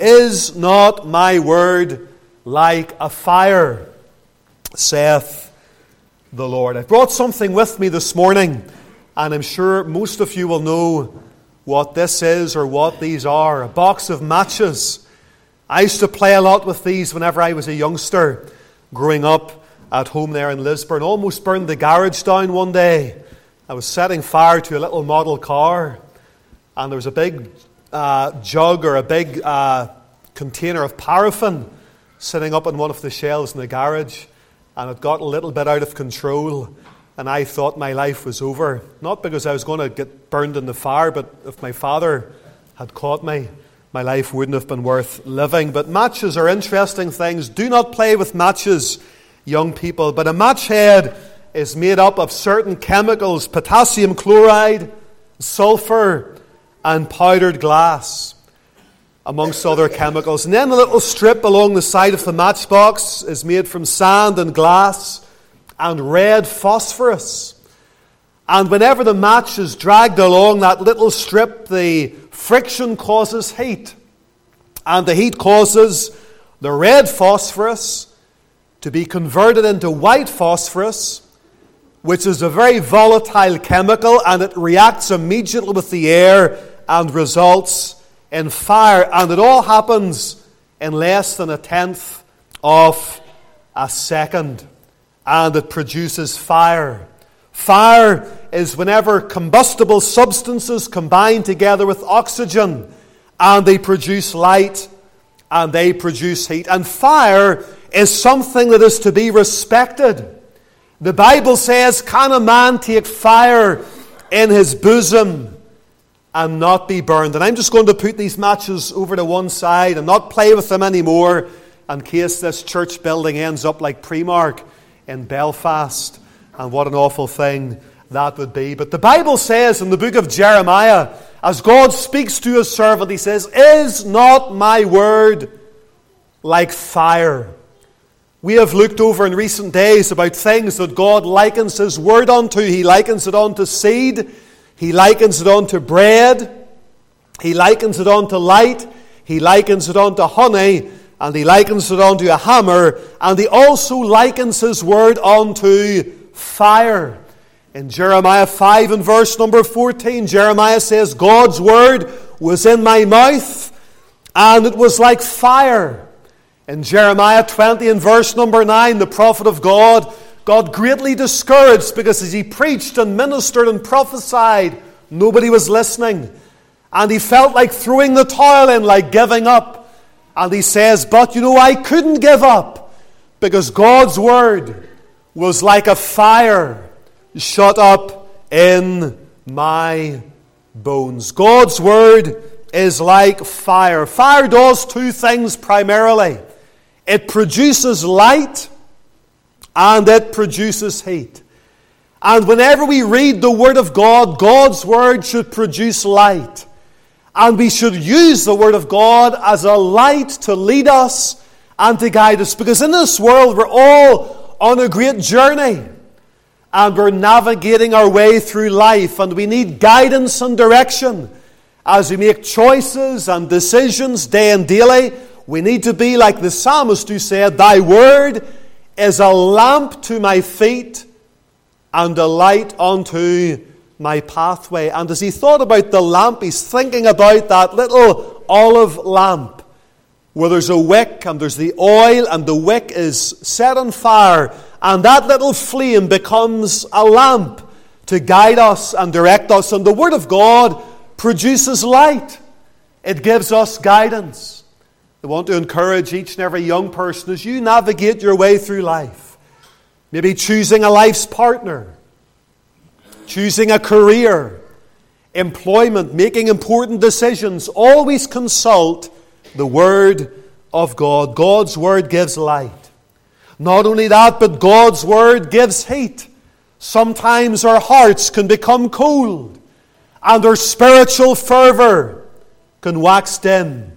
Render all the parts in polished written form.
Is not my word like a fire, saith the Lord. I've brought something with me this morning, and I'm sure most of you will know what this is or what these are. A box of matches. I used to play a lot with these whenever I was a youngster, growing up at home there in Lisburn. Almost burned the garage down one day. I was setting fire to a little model car, and there was a big jug or a big container of paraffin sitting up on one of the shelves in the garage, and it got a little bit out of control, and I thought my life was over. Not because I was going to get burned in the fire, but if my father had caught me, my life wouldn't have been worth living. But matches are interesting things. Do not play with matches, young people. But a match head is made up of certain chemicals: potassium chloride, sulfur, and powdered glass, amongst other chemicals. And then a little strip along the side of the matchbox is made from sand and glass and red phosphorus. And whenever the match is dragged along that little strip, the friction causes heat. And the heat causes the red phosphorus to be converted into white phosphorus, which is a very volatile chemical, and it reacts immediately with the air and results in fire. And it all happens in less than 1/10 of a second. And it produces fire. Fire is whenever combustible substances combine together with oxygen, and they produce light, and they produce heat. And fire is something that is to be respected. The Bible says, "Can a man take fire in his bosom and not be burned?" And I'm just going to put these matches over to one side and not play with them anymore, in case this church building ends up like Primark in Belfast. And what an awful thing that would be. But the Bible says in the book of Jeremiah, as God speaks to his servant, he says, "Is not my word like fire?" We have looked over in recent days about things that God likens his word unto. He likens it unto seed. He likens it unto bread. He likens it unto light. He likens it unto honey. And he likens it unto a hammer. And he also likens his word unto fire. In Jeremiah 5 and verse number 14, Jeremiah says, "God's word was in my mouth, and it was like fire." In Jeremiah 20 and verse number 9, the prophet of God got greatly discouraged because as he preached and ministered and prophesied, nobody was listening. And he felt like throwing the towel in, like giving up. And he says, "But you know, I couldn't give up because God's word was like a fire shut up in my bones." God's word is like fire. Fire does two things primarily. It produces light and it produces heat. And whenever we read the Word of God, God's Word should produce light. And we should use the Word of God as a light to lead us and to guide us. Because in this world, we're all on a great journey. And we're navigating our way through life. And we need guidance and direction as we make choices and decisions day and daily. We need to be like the psalmist who said, "Thy word is a lamp to my feet and a light unto my pathway." And as he thought about the lamp, he's thinking about that little olive lamp where there's a wick and there's the oil and the wick is set on fire. And that little flame becomes a lamp to guide us and direct us. And the Word of God produces light. It gives us guidance. I want to encourage each and every young person as you navigate your way through life. Maybe choosing a life's partner, choosing a career, employment, making important decisions. Always consult the Word of God. God's Word gives light. Not only that, but God's Word gives heat. Sometimes our hearts can become cold and our spiritual fervor can wax dim.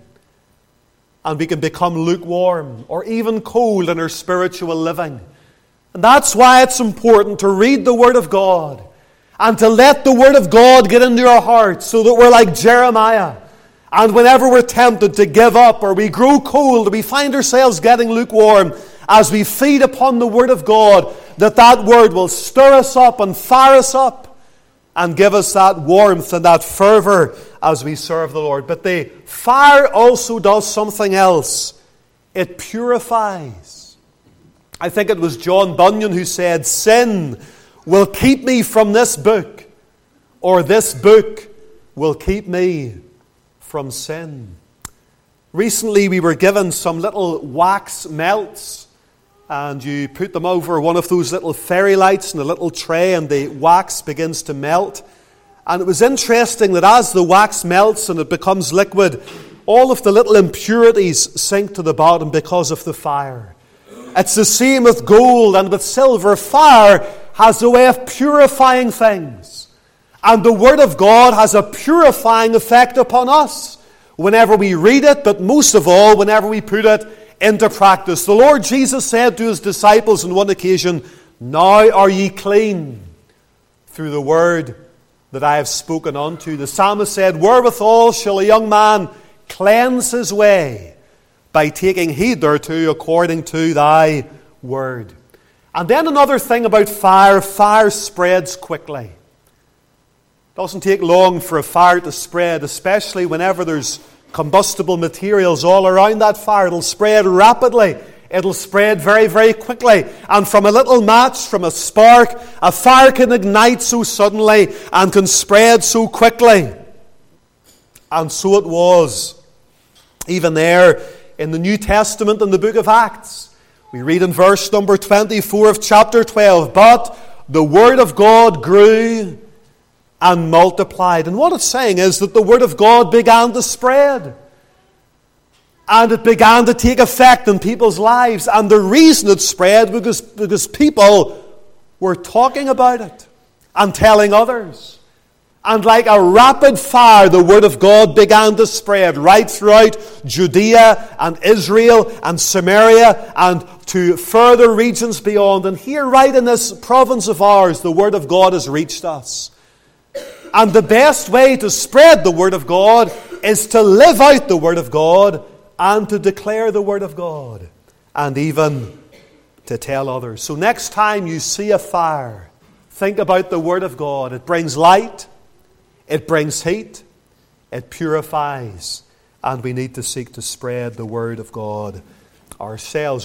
And we can become lukewarm or even cold in our spiritual living. And that's why it's important to read the Word of God and to let the Word of God get into our hearts so that we're like Jeremiah And whenever we're tempted to give up, or we grow cold, or we find ourselves getting lukewarm, as we feed upon the Word of God, that Word will stir us up and fire us up and give us that warmth and that fervour as we serve the Lord. But the fire also does something else. It purifies. I think it was John Bunyan who said, "Sin will keep me from this book, or this book will keep me from sin." Recently we were given some little wax melts, and you put them over one of those little fairy lights in a little tray, and the wax begins to melt. And it was interesting that as the wax melts and it becomes liquid, all of the little impurities sink to the bottom because of the fire. It's the same with gold and with silver. Fire has a way of purifying things. And the Word of God has a purifying effect upon us whenever we read it, but most of all, whenever we put it into practice. The Lord Jesus said to His disciples on one occasion, "Now are ye clean through the word that I have spoken unto you." The psalmist said, "Wherewithal shall a young man cleanse his way? By taking heed thereto according to thy word." And then another thing about fire, fire spreads quickly. It doesn't take long for a fire to spread, especially whenever there's combustible materials all around that fire. It'll spread rapidly. It'll spread very, very quickly. And from a little match, from a spark, a fire can ignite so suddenly and can spread so quickly. And so it was. Even there in the New Testament, in the book of Acts, we read in verse number 24 of chapter 12, "But the word of God grew and multiplied." And what it's saying is that the Word of God began to spread. And it began to take effect in people's lives. And the reason it spread was because people were talking about it and telling others. And like a rapid fire, the Word of God began to spread right throughout Judea and Israel and Samaria and to further regions beyond. And here, right in this province of ours, the Word of God has reached us. And the best way to spread the Word of God is to live out the Word of God and to declare the Word of God and even to tell others. So next time you see a fire, think about the Word of God. It brings light, it brings heat, it purifies, and we need to seek to spread the Word of God ourselves.